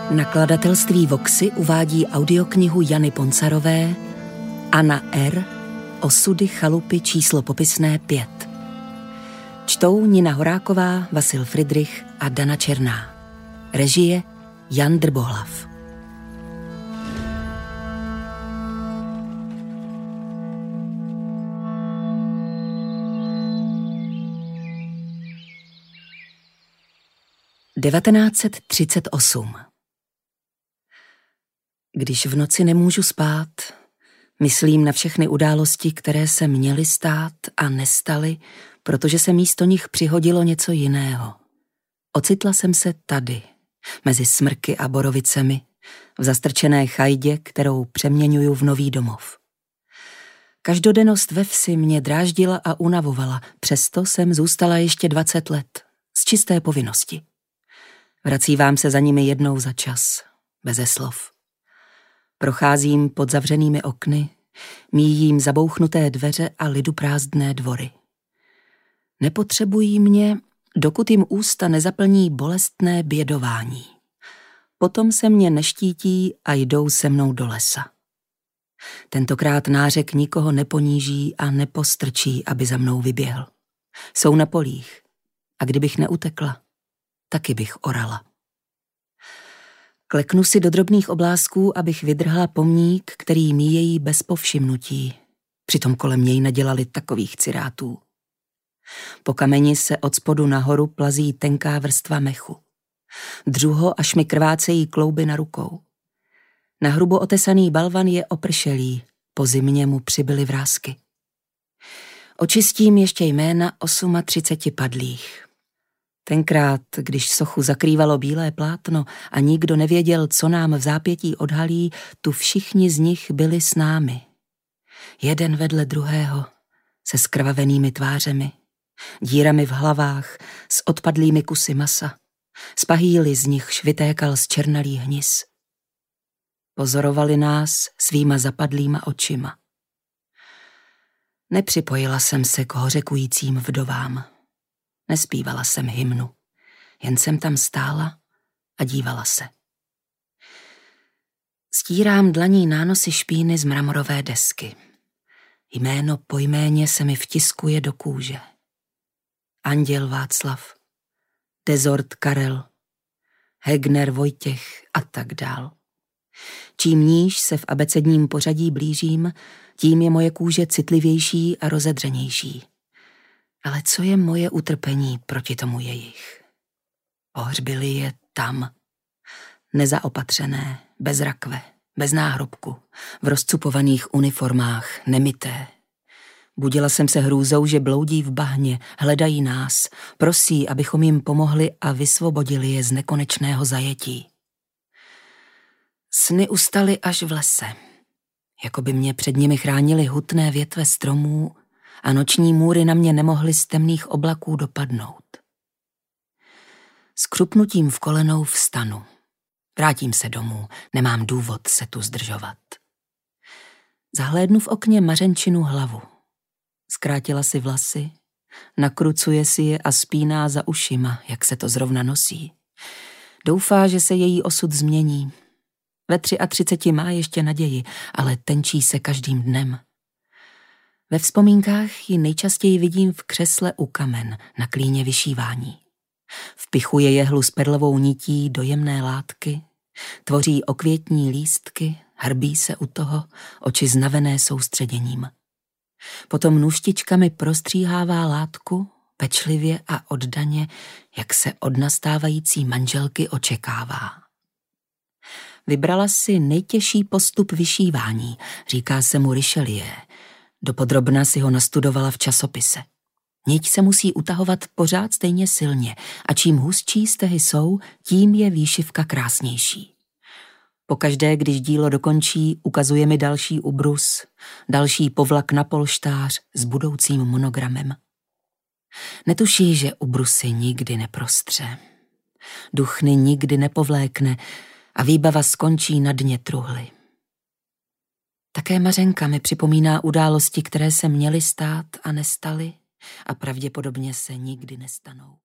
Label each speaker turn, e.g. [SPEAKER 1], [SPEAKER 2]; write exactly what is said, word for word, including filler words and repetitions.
[SPEAKER 1] Nakladatelství Voxy uvádí audioknihu Jany Poncarové Anna R. Osudy chalupy číslo popisné pět. Čtou Nina Horáková, Vasil Fridrich a Dana Černá. Režie Jan Drbohlav. devatenáct set třicet osm. Když v noci nemůžu spát, myslím na všechny události, které se měly stát a nestaly, protože se místo nich přihodilo něco jiného. Ocitla jsem se tady, mezi smrky a borovicemi, v zastrčené chajdě, kterou přeměňuju v nový domov. Každodennost ve vsi mě dráždila a unavovala, přesto jsem zůstala ještě dvacet let, z čisté povinnosti. Vracívám se za nimi jednou za čas, beze slov. Procházím pod zavřenými okny, míjím zabouchnuté dveře a liduprázdné dvory. Nepotřebují mě, dokud jim ústa nezaplní bolestné bědování. Potom se mě neštítí a jdou se mnou do lesa. Tentokrát nářek nikoho neponíží a nepostrčí, aby za mnou vyběhl. Jsou na polích a kdybych neutekla, taky bych orala. Kleknu si do drobných oblásků, abych vydrhla pomník, který míjejí bez povšimnutí. Přitom kolem něj nadělali takových cirátů. Po kameni se od spodu nahoru plazí tenká vrstva mechu. Dřuho až mi krvácejí klouby na rukou. Na hrubo otesaný balvan je opršelý, po zimě mu přibyly vrásky. Očistím ještě jména třiceti osmi padlých. Tenkrát, když sochu zakrývalo bílé plátno a nikdo nevěděl, co nám v zápětí odhalí, tu všichni z nich byli s námi. Jeden vedle druhého, se skrvavenými tvářemi, dírami v hlavách, s odpadlými kusy masa. Z pahýly z nich vytékal zčernalý hnis. Pozorovali nás svýma zapadlýma očima. Nepřipojila jsem se k hořekujícím vdovám. Nespívala jsem hymnu, jen jsem tam stála a dívala se. Stírám dlaní nánosy špíny z mramorové desky. Jméno po jméně se mi vtiskuje do kůže. Anděl Václav, Dezort Karel, Hegner Vojtěch a tak dál. Čím níž se v abecedním pořadí blížím, tím je moje kůže citlivější a rozedřenější. Ale co je moje utrpení proti tomu jejich? Pohřbili je tam, nezaopatřené, bez rakve, bez náhrobku, v rozcupovaných uniformách, nemité. Budila jsem se hrůzou, že bloudí v bahně, hledají nás, prosí, abychom jim pomohli a vysvobodili je z nekonečného zajetí. Sny ustaly až v lese, jako by mě před nimi chránily hutné větve stromů a noční můry na mě nemohly z temných oblaků dopadnout. S křupnutím v kolenou vstanu. Vrátím se domů, nemám důvod se tu zdržovat. Zahlédnu v okně Mařenčinu hlavu. Zkrátila si vlasy, nakrucuje si je a spíná za ušima, jak se to zrovna nosí. Doufá, že se její osud změní. Ve třiatřiceti má ještě naději, ale tenčí se každým dnem. Ve vzpomínkách ji nejčastěji vidím v křesle u kamen na klíně vyšívání. Vpichuje jehlu s perlovou nití do jemné látky, tvoří okvětní lístky, hrbí se u toho, oči znavené soustředěním. Potom nůžtičkami prostříhává látku, pečlivě a oddaně, jak se od nastávající manželky očekává. Vybrala si nejtěžší postup vyšívání, říká se mu Richelieu. Dopodrobna si ho nastudovala v časopise. Niť se musí utahovat pořád stejně silně a čím hustší stehy jsou, tím je výšivka krásnější. Pokaždé, když dílo dokončí, ukazuje mi další ubrus, další povlak na polštář s budoucím monogramem. Netuší, že ubrusy nikdy neprostře. Duchny nikdy nepovlékne a výbava skončí na dně truhly. Také Mařenka mi připomíná události, které se měly stát a nestaly a pravděpodobně se nikdy nestanou.